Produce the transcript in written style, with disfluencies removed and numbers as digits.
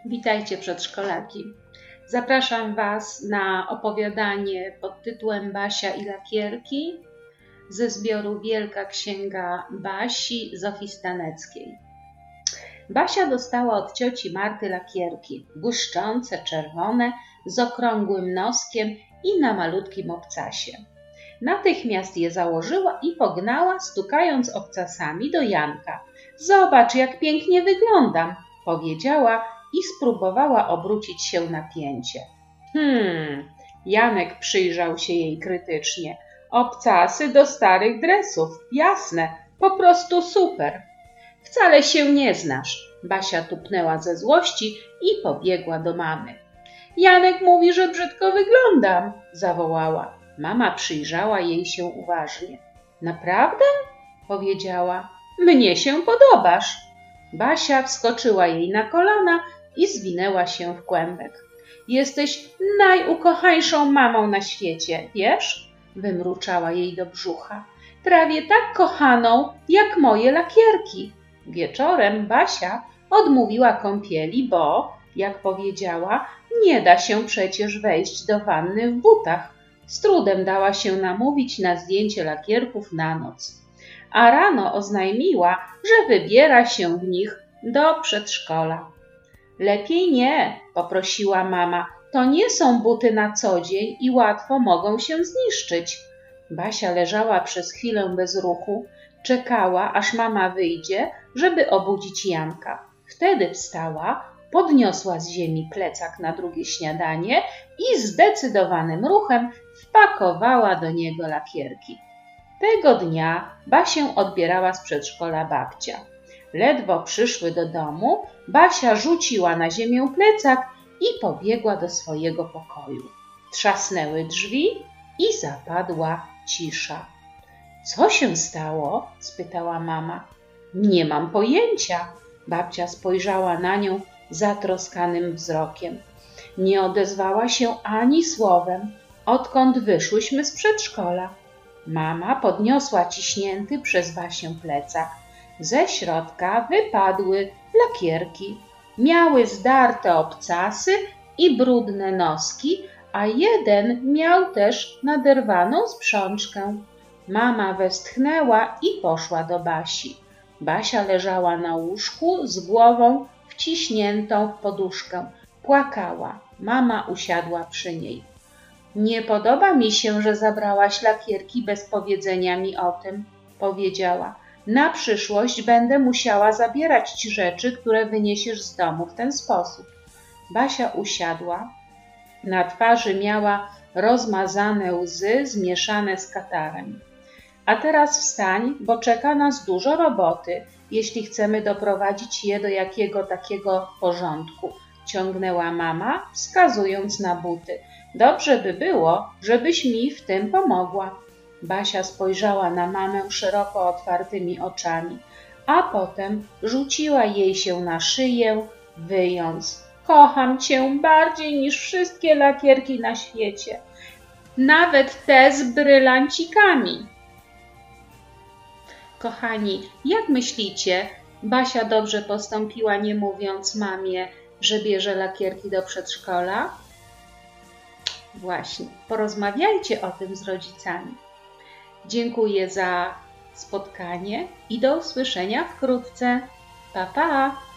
Witajcie przedszkolaki. Zapraszam Was na opowiadanie pod tytułem Basia i lakierki ze zbioru Wielka Księga Basi Zofii Staneckiej. Basia dostała od cioci Marty lakierki, błyszczące, czerwone, z okrągłym noskiem i na malutkim obcasie. Natychmiast je założyła i pognała, stukając obcasami do Janka. Zobacz, jak pięknie wyglądam, powiedziała i spróbowała obrócić się na pięcie. Janek przyjrzał się jej krytycznie. Obcasy do starych dresów, jasne, po prostu super. Wcale się nie znasz, Basia tupnęła ze złości i pobiegła do mamy. Janek mówi, że brzydko wyglądam, zawołała. Mama przyjrzała jej się uważnie. Naprawdę? Powiedziała. Mnie się podobasz. Basia wskoczyła jej na kolana i zwinęła się w kłębek. Jesteś najukochańszą mamą na świecie, wiesz? Wymruczała jej do brzucha. Prawie tak kochaną, jak moje lakierki. Wieczorem Basia odmówiła kąpieli, bo, jak powiedziała, nie da się przecież wejść do wanny w butach. Z trudem dała się namówić na zdjęcie lakierków na noc. A rano oznajmiła, że wybiera się w nich do przedszkola. Lepiej nie, poprosiła mama. To nie są buty na co dzień i łatwo mogą się zniszczyć. Basia leżała przez chwilę bez ruchu, czekała, aż mama wyjdzie, żeby obudzić Janka. Wtedy wstała, podniosła z ziemi plecak na drugie śniadanie i zdecydowanym ruchem wpakowała do niego lakierki. Tego dnia Basię odbierała z przedszkola babcia. Ledwo przyszły do domu, Basia rzuciła na ziemię plecak i pobiegła do swojego pokoju. Trzasnęły drzwi i zapadła cisza. Co się stało? Spytała mama. Nie mam pojęcia. Babcia spojrzała na nią zatroskanym wzrokiem. Nie odezwała się ani słowem, odkąd wyszłyśmy z przedszkola. Mama podniosła ciśnięty przez Basię plecak. Ze środka wypadły lakierki. Miały zdarte obcasy i brudne noski, a jeden miał też naderwaną sprzączkę. Mama westchnęła i poszła do Basi. Basia leżała na łóżku z głową wciśniętą w poduszkę. Płakała. Mama usiadła przy niej. Nie podoba mi się, że zabrałaś lakierki bez powiedzenia mi o tym, powiedziała. Na przyszłość będę musiała zabierać ci rzeczy, które wyniesiesz z domu w ten sposób. Basia usiadła. Na twarzy miała rozmazane łzy zmieszane z katarem. A teraz wstań, bo czeka nas dużo roboty, jeśli chcemy doprowadzić je do jakiego takiego porządku, ciągnęła mama, wskazując na buty. Dobrze by było, żebyś mi w tym pomogła. Basia spojrzała na mamę szeroko otwartymi oczami, a potem rzuciła jej się na szyję, wyjąc. Kocham cię bardziej niż wszystkie lakierki na świecie, nawet te z brylancikami. Kochani, jak myślicie, Basia dobrze postąpiła, nie mówiąc mamie, że bierze lakierki do przedszkola? Właśnie, porozmawiajcie o tym z rodzicami. Dziękuję za spotkanie i do usłyszenia wkrótce. Pa, pa!